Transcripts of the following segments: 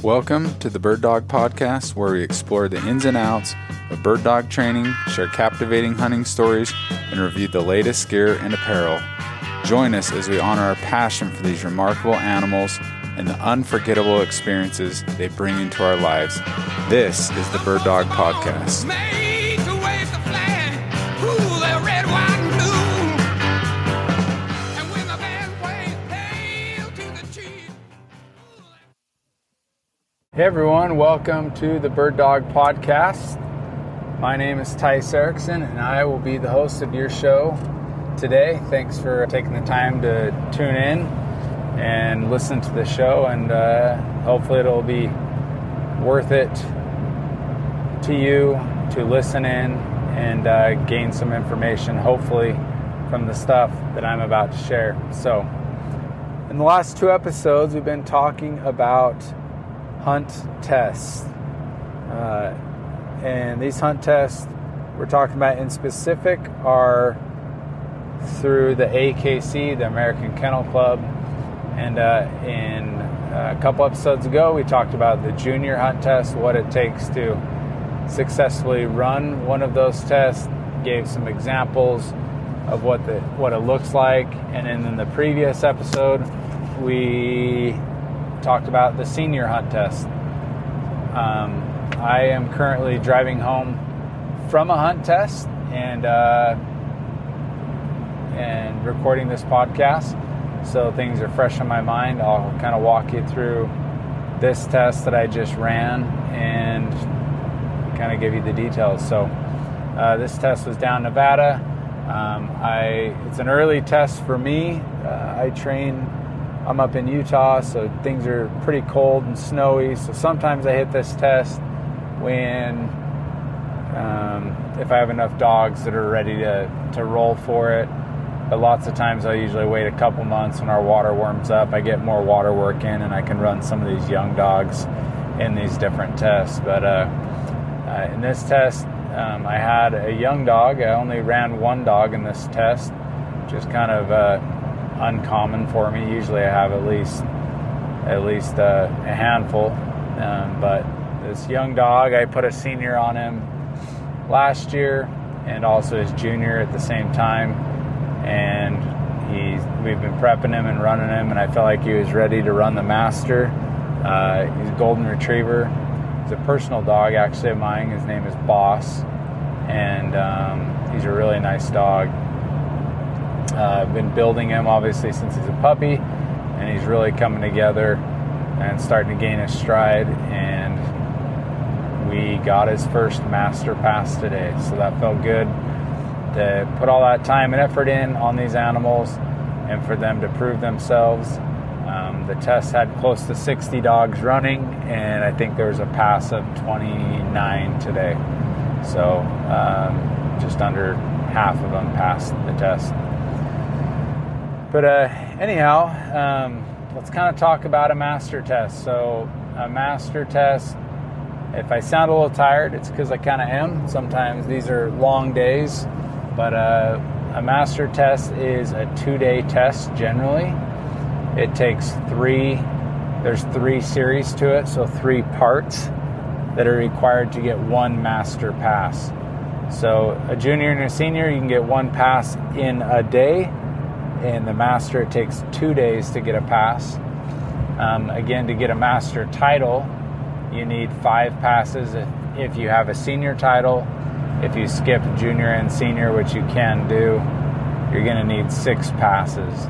Welcome to the Bird Dog Podcast, where we explore the ins and outs of bird dog training, share captivating hunting stories, and review the latest gear and apparel. Join us as we honor our passion for these remarkable animals and the unforgettable experiences they bring into our lives. This is the Bird Dog Podcast. Hey everyone, welcome to the Bird Dog Podcast. My name is Tice Erickson and I will be the host of your show today. Thanks for taking the time to tune in and listen to the show, and hopefully it'll be worth it to you to listen in and gain some information, hopefully, from the stuff that I'm about to share. So, in the last two episodes, we've been talking about hunt tests. And these hunt tests we're talking about in specific are through the AKC, the American Kennel Club. And in a couple episodes ago, we talked about the junior hunt test, what it takes to successfully run one of those tests, gave some examples of what it looks like. And then in the previous episode, we talked about the senior hunt test. I am currently driving home from a hunt test and recording this podcast, so things are fresh on my mind. I'll kind of walk you through this test that I just ran and kind of give you the details. So this test was down in Nevada. It's an early test for me. I'm up in Utah, so things are pretty cold and snowy. So sometimes I hit this test when, if I have enough dogs that are ready to roll for it. But lots of times I usually wait a couple months when our water warms up. I get more water work in, and I can run some of these young dogs in these different tests. But in this test, I had a young dog. I only ran one dog in this test, which is kind of uncommon for me. Usually I have at least a handful, but this young dog, I put a senior on him last year and also his junior at the same time, and we've been prepping him and running him, and I felt like he was ready to run the master. He's a golden retriever. He's a personal dog actually of mine. His name is Boss, and he's a really nice dog. I've been building him obviously since he's a puppy, and he's really coming together and starting to gain his stride, and we got his first master pass today, so that felt good to put all that time and effort in on these animals and for them to prove themselves. The test had close to 60 dogs running, and I think there was a pass of 29 today, so just under half of them passed the test. But anyhow, let's kind of talk about a master test. So a master test, if I sound a little tired, it's because I kind of am. Sometimes these are long days, but a master test is a 2-day test generally. It takes there's 3 series to it, so 3 parts that are required to get one master pass. So a junior and a senior, you can get one pass in a day. In the master, it takes 2 days to get a pass. Again, to get a master title, you need 5 passes if you have a senior title. If you skip junior and senior, which you can do, you're going to need 6 passes.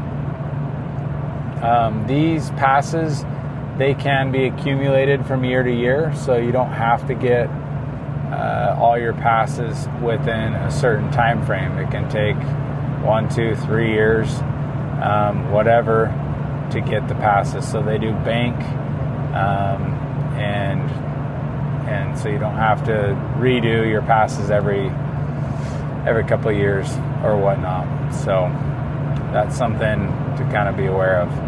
These passes, they can be accumulated from year to year, so you don't have to get all your passes within a certain time frame. It can take 1, 2, 3 years, whatever, to get the passes. So they do bank, and so you don't have to redo your passes every couple of years or whatnot. So that's something to kind of be aware of.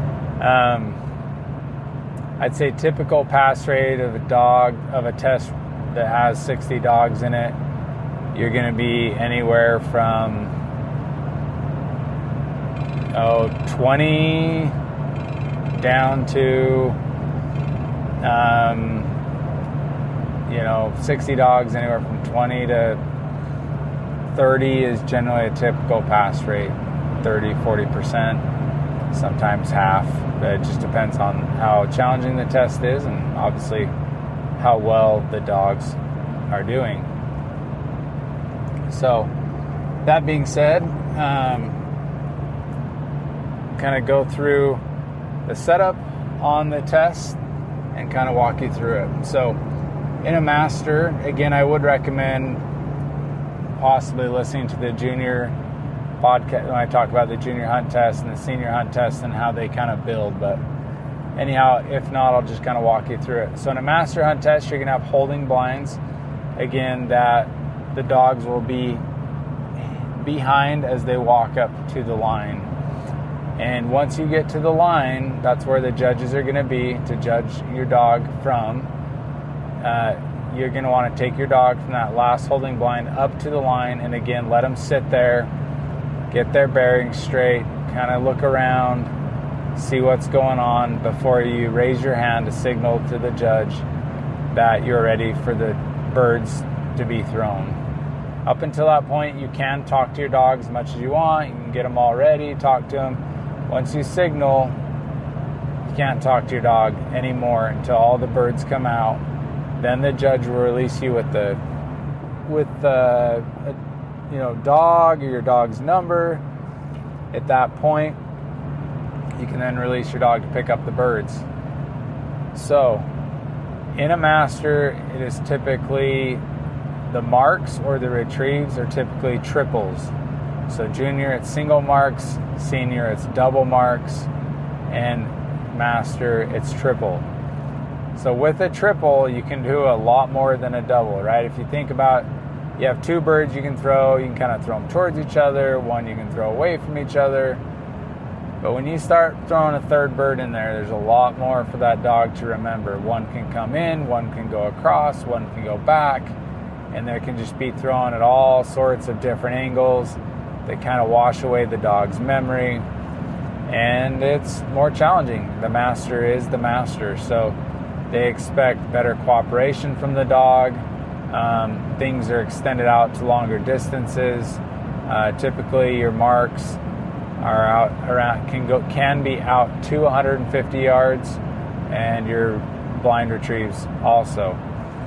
I'd say typical pass rate of a test that has 60 dogs in it, you're going to be anywhere from 20 down to 60 dogs, anywhere from 20 to 30 is generally a typical pass rate. 30, 40%, sometimes half. But it just depends on how challenging the test is and obviously how well the dogs are doing. So, that being said, kind of go through the setup on the test and kind of walk you through it. So, in a master, again, I would recommend possibly listening to the junior podcast when I talk about the junior hunt test and the senior hunt test and how they kind of build. But anyhow, if not, I'll just kind of walk you through it. So in a master hunt test, you're going to have holding blinds, again, that the dogs will be behind as they walk up to the line. And once you get to the line, that's where the judges are going to be to judge your dog from. You're going to want to take your dog from that last holding blind up to the line, and again, let them sit there, get their bearings straight, kind of look around, see what's going on before you raise your hand to signal to the judge that you're ready for the birds to be thrown. Up until that point, you can talk to your dog as much as you want. You can get them all ready, talk to them. Once you signal, you can't talk to your dog anymore until all the birds come out. Then the judge will release you with the dog or your dog's number. At that point, you can then release your dog to pick up the birds. So, in a master, it is typically the marks or the retrieves are typically triples. So junior, it's single marks. Senior, it's double marks. And master, it's triple. So with a triple, you can do a lot more than a double, right? If you think about, you have two birds you can throw. You can kind of throw them towards each other. One you can throw away from each other. But when you start throwing a third bird in there, there's a lot more for that dog to remember. One can come in, one can go across, one can go back, and they can just be thrown at all sorts of different angles. They kind of wash away the dog's memory, and it's more challenging. The master is the master, so they expect better cooperation from the dog. Things are extended out to longer distances. Typically, your marks are out around can be out to 150 yards, and your blind retrieves also.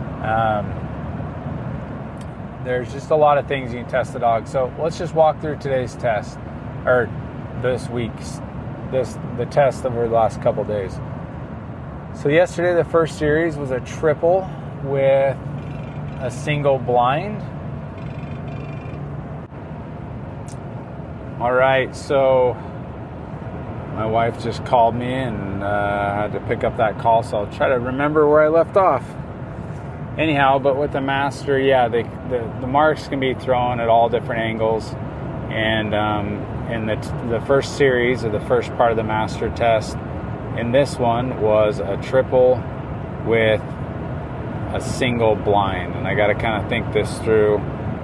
There's just a lot of things you can test the dog. So let's just walk through today's test, or this week's the test over the last couple days. So yesterday, the first series was a triple with a single blind. All right, so my wife just called me and I had to pick up that call, so I'll try to remember where I left off. Anyhow, but with the master, yeah, the marks can be thrown at all different angles. And in the first series, or the first part of the master test, in this one was a triple with a single blind. And I got to kind of think this through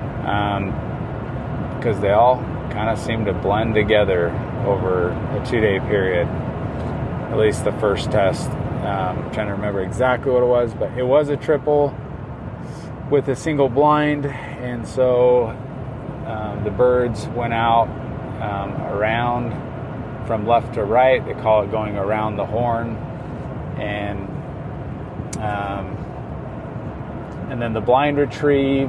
because they all kind of seem to blend together over a 2-day period. At least the first test. I'm trying to remember exactly what it was, but it was a triple with a single blind, and so the birds went out around from left to right. They call it going around the horn, and then the blind retrieve.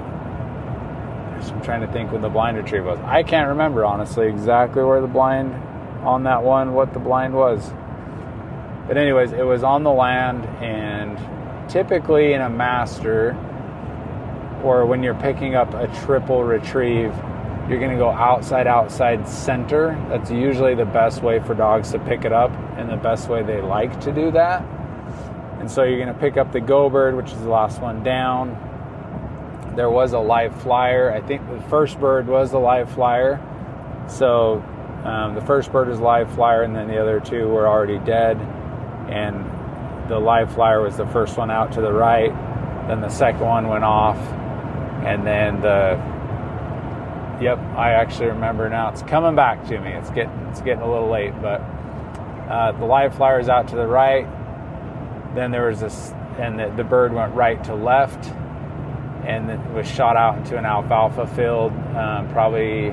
I'm trying to think when the blind retrieve was. I can't remember, honestly, exactly where the blind on that one, what the blind was. But anyways, it was on the land, and typically in a master, or when you're picking up a triple retrieve, you're going to go outside center. That's usually the best way for dogs to pick it up, and the best way they like to do that. And so you're going to pick up the go bird, which is the last one down. There was a live flyer. I think the first bird was the live flyer. So the first bird was live flyer, and then the other two were already dead. And the live flyer was the first one out to the right. Then the second one went off. And then I actually remember now. It's coming back to me. It's getting a little late, but the live flyer is out to the right. then there was this, and the bird went right to left, and it was shot out into an alfalfa field, probably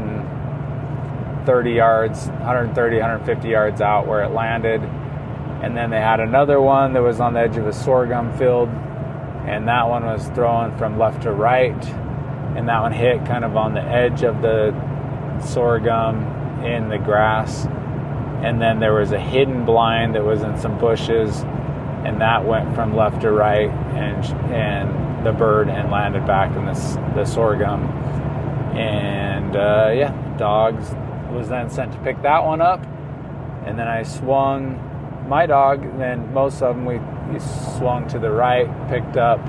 150 yards out where it landed. And then they had another one that was on the edge of a sorghum field, and that one was thrown from left to right, and that one hit kind of on the edge of the sorghum in the grass. And then there was a hidden blind that was in some bushes, and that went from left to right, and the bird and landed back in the sorghum. And dogs was then sent to pick that one up, and then I swung my dog. And then most of them we swung to the right, picked up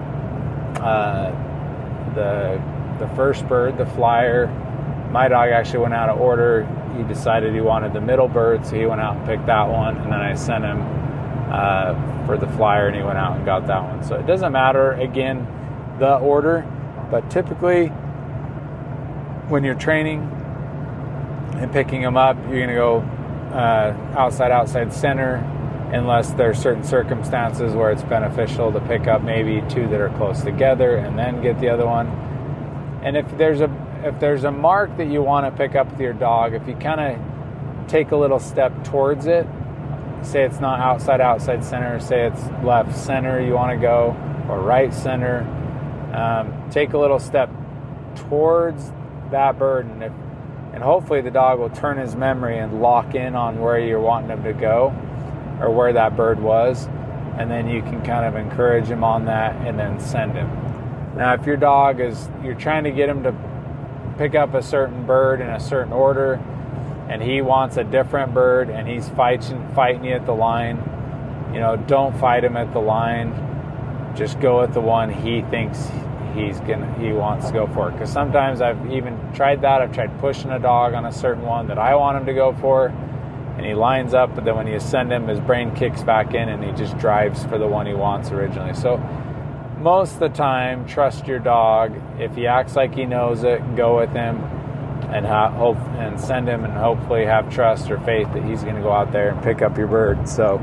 the first bird, the flyer. My dog actually went out of order. He decided he wanted the middle bird, so he went out and picked that one, and then I sent him for the flyer, and he went out and got that one. So it doesn't matter, again, the order, but typically when you're training and picking them up, you're going to go outside center, unless there's certain circumstances where it's beneficial to pick up maybe two that are close together and then get the other one. And if there's a mark that you want to pick up with your dog, if you kind of take a little step towards it, say it's not outside center, say it's left center you want to go, or right center, take a little step towards that bird, and hopefully the dog will turn his memory and lock in on where you're wanting him to go, or where that bird was, and then you can kind of encourage him on that and then send him. Now, if your dog you're trying to get him to pick up a certain bird in a certain order, and he wants a different bird, and he's fighting you at the line, don't fight him at the line. Just go with the one he thinks he wants to go for. Because sometimes I've even tried that. I've tried pushing a dog on a certain one that I want him to go for, and he lines up, but then when you send him, his brain kicks back in and he just drives for the one he wants originally. So most of the time, trust your dog. If he acts like he knows it, go with him and send him, and hopefully have trust or faith that he's going to go out there and pick up your bird. So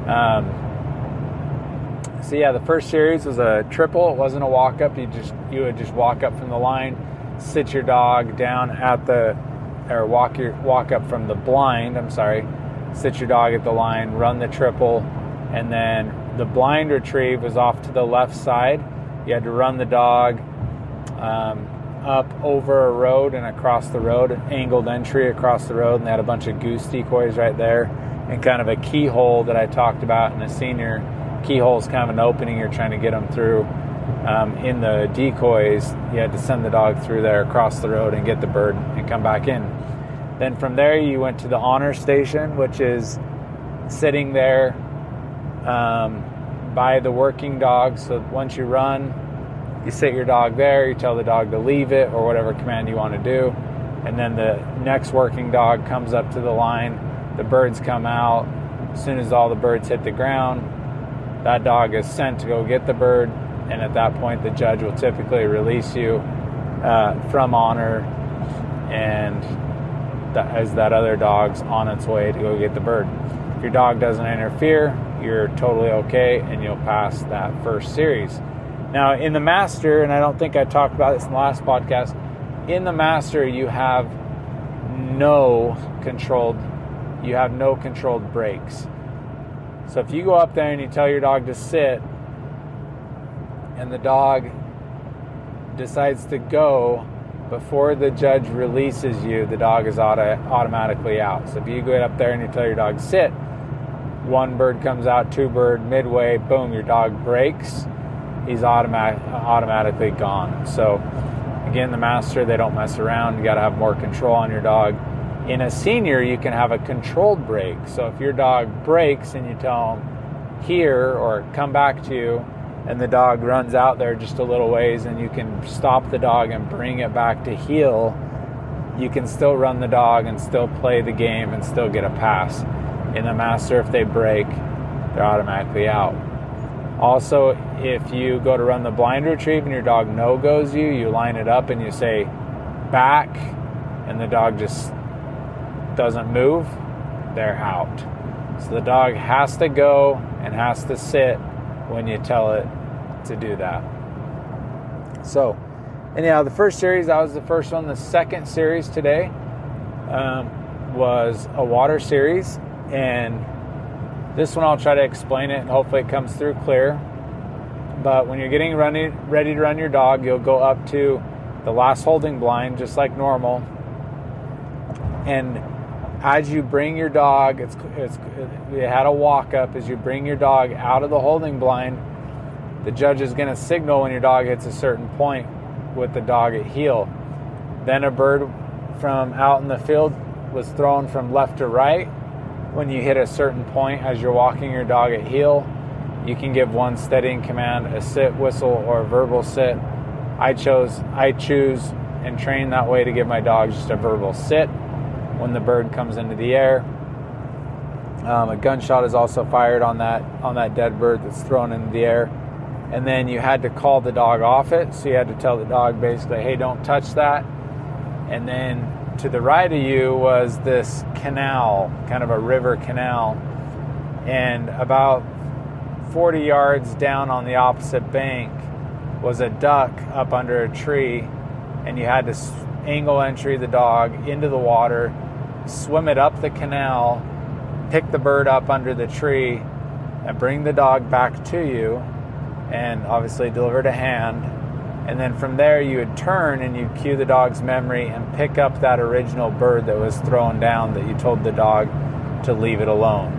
the first series was a triple. It wasn't a walk-up. You would just walk up from the line, sit your dog down walk up from the blind, sit your dog at the line, run the triple, and then the blind retrieve was off to the left side. You had to run the dog up over a road and across the road, an angled entry across the road, and they had a bunch of goose decoys right there, and kind of a keyhole that I talked about in the senior. Keyhole is kind of an opening you're trying to get them through. In the decoys, you had to send the dog through there across the road and get the bird and come back in. Then from there, you went to the honor station, which is sitting there by the working dog. So once you run, you sit your dog there, you tell the dog to leave it, or whatever command you want to do. And then the next working dog comes up to the line. The birds come out. As soon as all the birds hit the ground, that dog is sent to go get the bird. And at that point, the judge will typically release you from honor, and as that other dog's on its way to go get the bird. If your dog doesn't interfere, you're totally okay, and you'll pass that first series. Now, in the Master, and I don't think I talked about this in the last podcast, in the Master, you have no controlled breaks. So if you go up there and you tell your dog to sit, and the dog decides to go before the judge releases you, the dog is automatically out. So if you go up there and you tell your dog sit, one bird comes out, two bird, midway, boom, your dog breaks, he's automatically gone. So again, the Master, they don't mess around. You got to have more control on your dog. In a senior, you can have a controlled break. So if your dog breaks and you tell him here or come back to you, and the dog runs out there just a little ways, and you can stop the dog and bring it back to heel, you can still run the dog and still play the game and still get a pass. In the Master, if they break, they're automatically out. Also, if you go to run the blind retrieve and your dog no-goes you line it up and you say back, and the dog just doesn't move, they're out. So the dog has to go and has to sit when you tell it to do that. So anyhow, the first series, that was the first one. The second series today was a water series, and this one I'll try to explain it and hopefully it comes through clear. But when you're getting ready to run your dog, you'll go up to the last holding blind just like normal, and as you bring your dog, you had a walk up. As you bring your dog out of the holding blind, the judge is going to signal when your dog hits a certain point with the dog at heel. Then a bird from out in the field was thrown from left to right. When you hit a certain point as you're walking your dog at heel, you can give one steadying command, a sit, whistle, or a verbal sit. I choose and train that way to give my dog just a verbal sit when the bird comes into the air. A gunshot is also fired on that dead bird that's thrown into the air. And then you had to call the dog off it. So you had to tell the dog basically, hey, don't touch that. And then to the right of you was this canal, kind of a river canal. And about 40 yards down on the opposite bank was a duck up under a tree. And you had to angle entry the dog into the water, swim it up the canal, pick the bird up under the tree, and bring the dog back to you, and obviously deliver to hand. And then from there you would turn and you'd cue the dog's memory and pick up that original bird that was thrown down that you told the dog to leave it alone.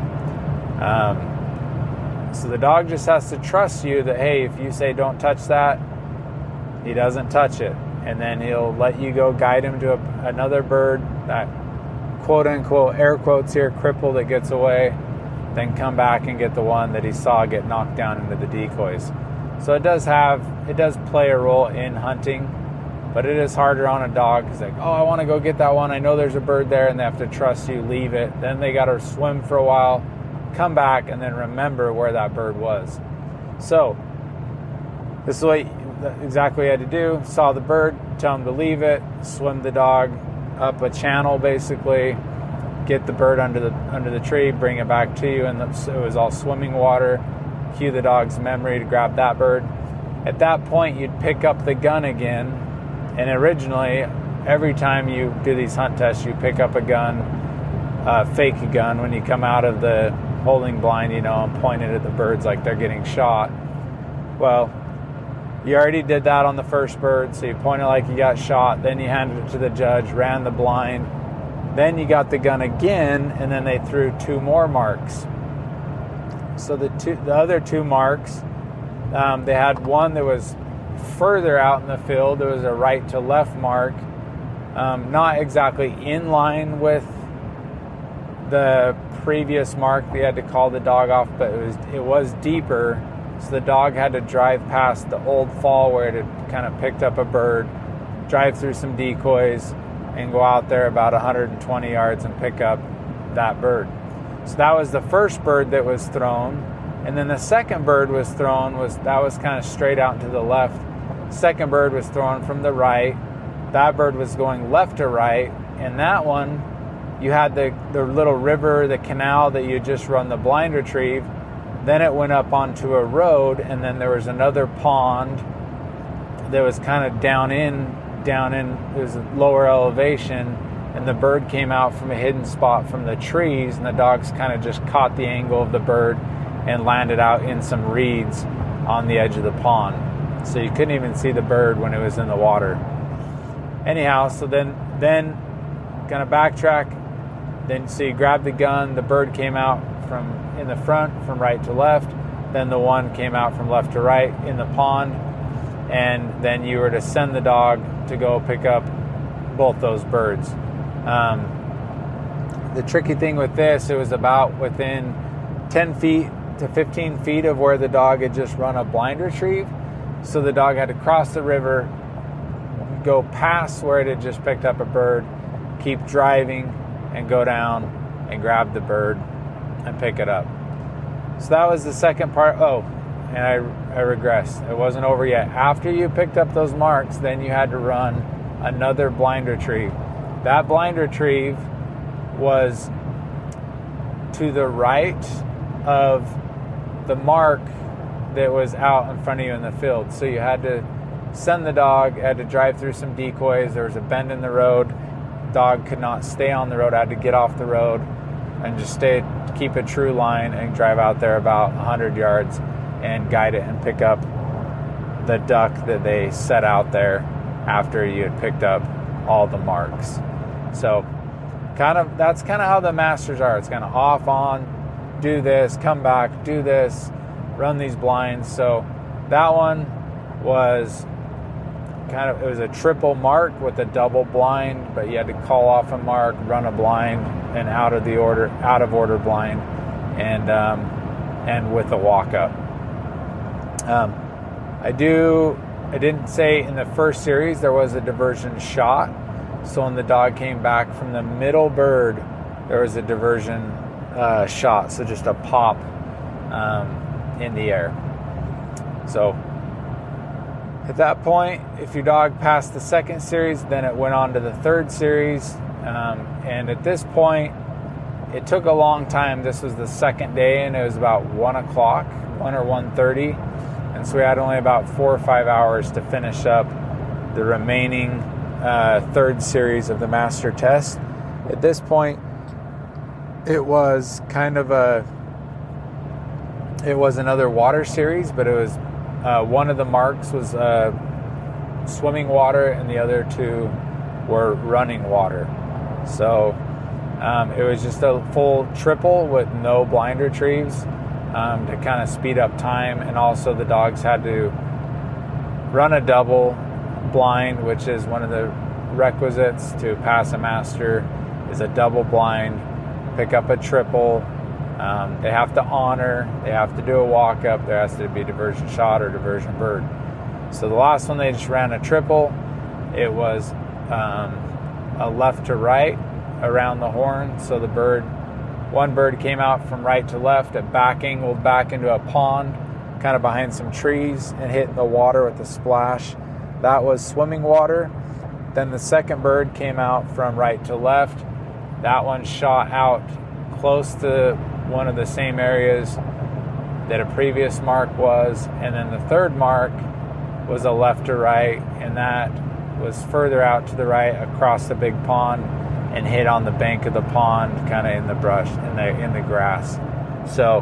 So the dog just has to trust you that, hey, if you say don't touch that, he doesn't touch it. And then he'll let you go guide him to another bird, that quote-unquote, air quotes here, cripple that gets away, then come back and get the one that he saw get knocked down into the decoys. So it does play a role in hunting, but it is harder on a dog because like, oh, I want to go get that one. I know there's a bird there, and they have to trust you, leave it. Then they got to swim for a while, come back, and then remember where that bird was. So this is what exactly you had to do. Saw the bird, tell him to leave it, swim the dog up a channel basically, get the bird under the tree, bring it back to you, and it was all swimming water. Cue the dog's memory to grab that bird. At that point, you'd pick up the gun again, and originally, every time you do these hunt tests, you pick up a gun, fake a gun when you come out of the holding blind, and point it at the birds like they're getting shot. Well, you already did that on the first bird, so you pointed like you got shot, then you handed it to the judge, ran the blind, then you got the gun again, and then they threw two more marks. So the other two marks, they had one that was further out in the field. There was a right to left mark, not exactly in line with the previous mark. They had to call the dog off, but it was deeper. So the dog had to drive past the old fall where it had kind of picked up a bird, drive through some decoys, and go out there about 120 yards and pick up that bird. So that was the first bird that was thrown. And then the second bird was thrown, that was kind of straight out to the left. Second bird was thrown from the right. That bird was going left to right. And that one, you had the little river, the canal that you just run the blind retrieve. Then it went up onto a road, and then there was another pond that was kind of down in, it was a lower elevation, and the bird came out from a hidden spot from the trees, and the dogs kind of just caught the angle of the bird and landed out in some reeds on the edge of the pond. So you couldn't even see the bird when it was in the water. Anyhow, so then kind of backtrack. Then so you grab the gun, the bird came out from in the front from right to left, then the one came out from left to right in the pond, and then you were to send the dog to go pick up both those birds. The tricky thing with this, it was about within 10 feet to 15 feet of where the dog had just run a blind retrieve, so the dog had to cross the river, go past where it had just picked up a bird, keep driving, and go down and grab the bird and pick it up. So that was the second part. Oh, and I regress. It wasn't over yet. After you picked up those marks, then you had to run another blind retrieve. That blind retrieve was to the right of the mark that was out in front of you in the field. So you had to send the dog, had to drive through some decoys. There was a bend in the road. Dog could not stay on the road. I had to get off the road and just keep a true line and drive out there about 100 yards and guide it and pick up the duck that they set out there after you had picked up all the marks. So that's kind of how the masters are. It's kind of off, on, do this, come back, do this, run these blinds. So that one was it was a triple mark with a double blind, but you had to call off a mark, run a blind, and out of order blind, and with a walk up. I didn't say in the first series there was a diversion shot. So when the dog came back from the middle bird, there was a diversion shot. So just a pop in the air. So at that point, if your dog passed the second series, then it went on to the third series. And at this point, it took a long time. This was the second day, and it was about 1 o'clock, 1 or 1:30. And so we had only about 4 or 5 hours to finish up the remaining third series of the master test. At this point, it was another water series, but it was one of the marks was swimming water and the other two were running water. So it was just a full triple with no blind retrieves to kind of speed up time, and also the dogs had to run a double blind, which is one of the requisites to pass a master, is a double blind, pick up a triple. They have to honor, they have to do a walk up, there has to be diversion shot or diversion bird. So the last one, they just ran a triple. It was a left to right around the horn. So one bird came out from right to left, it angled back into a pond, kind of behind some trees, and hit the water with a splash. That was swimming water. Then the second bird came out from right to left. That one shot out close to one of the same areas that a previous mark was. And then the third mark was a left to right, and that was further out to the right across the big pond and hit on the bank of the pond, kind of in the brush, in the grass. So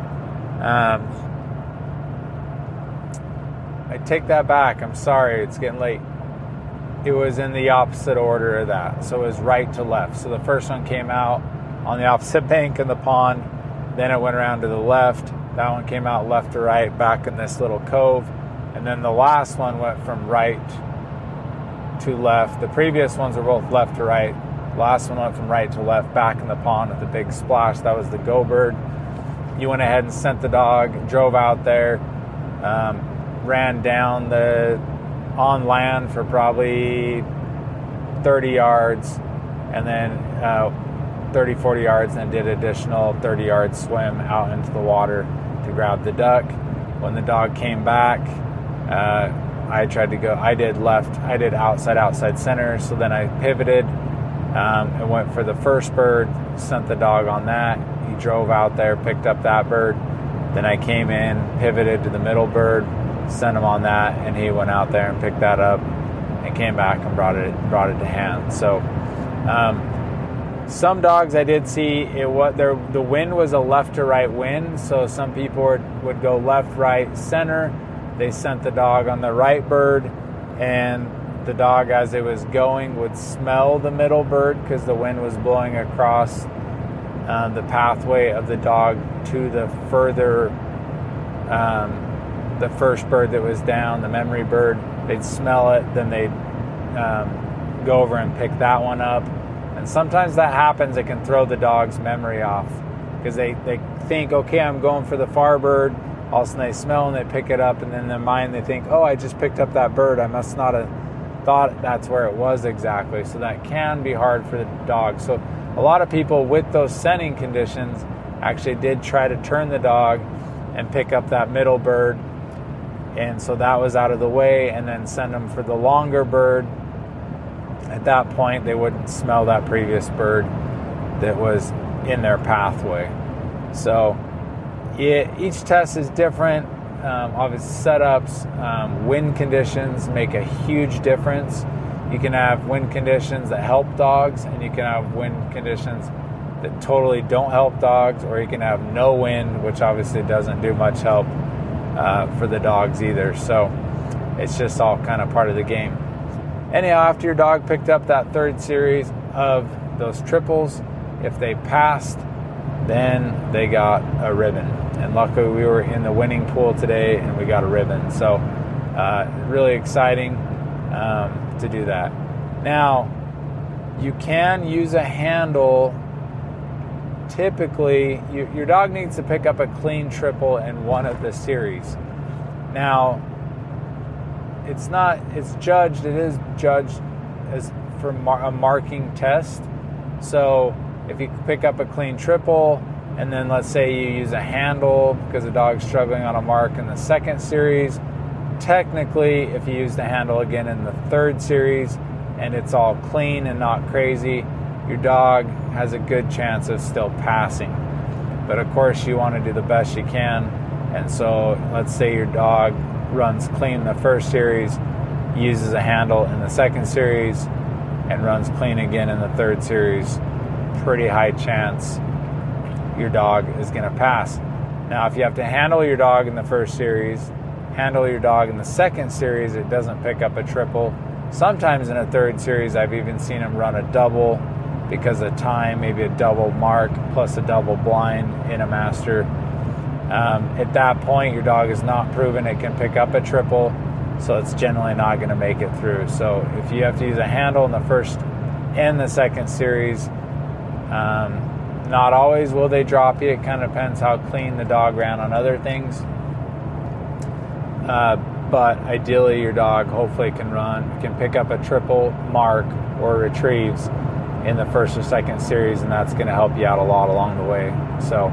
I take that back. I'm sorry, it's getting late. It was in the opposite order of that. So it was right to left. So the first one came out on the opposite bank in the pond. Then it went around to the left. That one came out left to right, back in this little cove. And then the last one went from right to left. The previous ones were both left to right. The last one went from right to left, back in the pond with the big splash. That was the go bird. You went ahead and sent the dog, drove out there, ran down on land for probably 30 yards, and then 30, 40 yards, and then did additional 30-yard swim out into the water to grab the duck. When the dog came back, I did outside center, so then I pivoted and went for the first bird, sent the dog on that. He drove out there, picked up that bird. Then I came in, pivoted to the middle bird, sent him on that, and he went out there and picked that up and came back and brought it to hand. So some dogs I did see, the wind was a left to right wind, so some people would go left, right, center. They sent the dog on the right bird, and the dog, as it was going, would smell the middle bird because the wind was blowing across the pathway of the dog to the further, the first bird that was down, the memory bird. They'd smell it, then they'd go over and pick that one up. And sometimes that happens. It can throw the dog's memory off because they think, okay, I'm going for the far bird. All of a sudden they smell and they pick it up, and then in their mind they think, oh, I just picked up that bird. I must not have thought that's where it was exactly. So that can be hard for the dog. So a lot of people with those scenting conditions actually did try to turn the dog and pick up that middle bird. And so that was out of the way, and then send them for the longer bird. At that point, they wouldn't smell that previous bird that was in their pathway. So each test is different. Obviously, setups, wind conditions make a huge difference. You can have wind conditions that help dogs, and you can have wind conditions that totally don't help dogs, or you can have no wind, which obviously doesn't do much help for the dogs either. So it's just all kind of part of the game. Anyhow, after your dog picked up that third series of those triples, if they passed, then they got a ribbon. And luckily we were in the winning pool today and we got a ribbon. So really exciting to do that. Now, you can use a handle. Typically, your dog needs to pick up a clean triple in one of the series. Now, it is judged as for a marking test. So if you pick up a clean triple, and then let's say you use a handle because the dog's struggling on a mark in the second series, technically, if you use the handle again in the third series and it's all clean and not crazy, your dog has a good chance of still passing. But of course, you want to do the best you can. And so let's say your dog runs clean the first series, uses a handle in the second series, and runs clean again in the third series. Pretty high chance your dog is going to pass. Now, if you have to handle your dog in the first series, handle your dog in the second series, it doesn't pick up a triple. Sometimes in a third series, I've even seen him run a double because of time, maybe a double mark plus a double blind in a master. At that point, your dog is not proven it can pick up a triple, so it's generally not going to make it through. So if you have to use a handle in the first and the second series, not always will they drop you. It kind of depends how clean the dog ran on other things. But ideally, your dog hopefully can pick up a triple, mark, or retrieves in the first or second series, and that's going to help you out a lot along the way. So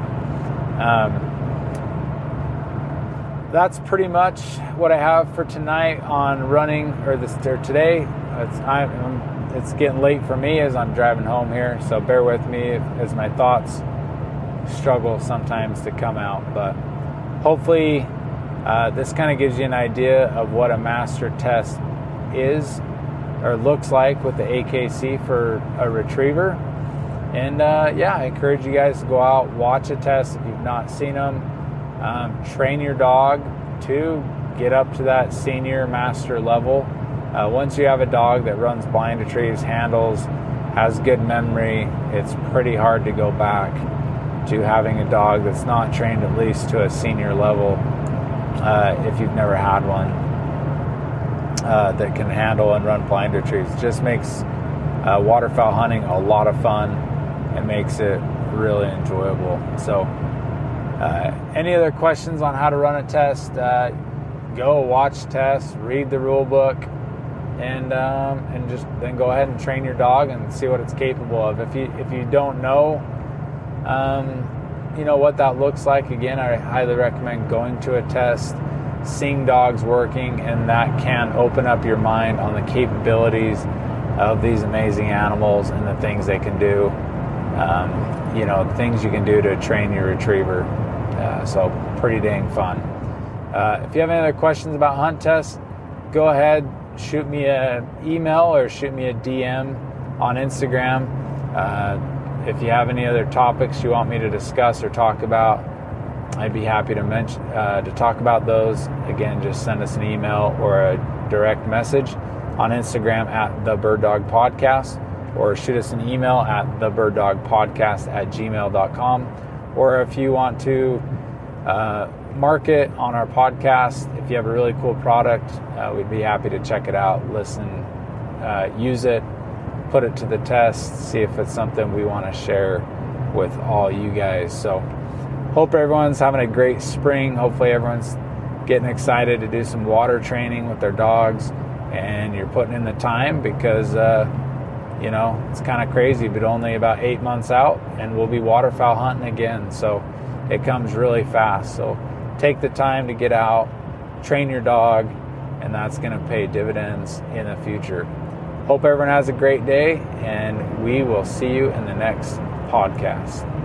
that's pretty much what I have for tonight on running, or today. It's getting late for me as I'm driving home here, so bear with me as my thoughts struggle sometimes to come out. But hopefully this kind of gives you an idea of what a master test is or looks like with the AKC for a retriever. And I encourage you guys to go out, watch a test if you've not seen them. Train your dog to get up to that senior master level. Once you have a dog that runs blind retrieves, handles, has good memory, it's pretty hard to go back to having a dog that's not trained at least to a senior level if you've never had one that can handle and run blind retrieves. It just makes waterfowl hunting a lot of fun and makes it really enjoyable. So any other questions on how to run a test, go watch tests, read the rule book, and just then go ahead and train your dog and see what it's capable of. If you don't know what that looks like, again, I highly recommend going to a test, seeing dogs working, and that can open up your mind on the capabilities of these amazing animals and the things they can do. Things you can do to train your retriever. So pretty dang fun. If you have any other questions about hunt tests, go ahead, shoot me an email or shoot me a DM on Instagram. If you have any other topics you want me to discuss or talk about, I'd be happy to talk about those. Again, just send us an email or a direct message on Instagram at The Bird Dog Podcast, or shoot us an email at thebirdogpodcast@gmail.com. Or if you want to market on our podcast, if you have a really cool product, we'd be happy to check it out, listen, use it, put it to the test, see if it's something we want to share with all you guys. So hope everyone's having a great spring. Hopefully everyone's getting excited to do some water training with their dogs, and you're putting in the time because it's kind of crazy, but only about 8 months out and we'll be waterfowl hunting again. So it comes really fast. So take the time to get out, train your dog, and that's going to pay dividends in the future. Hope everyone has a great day, and we will see you in the next podcast.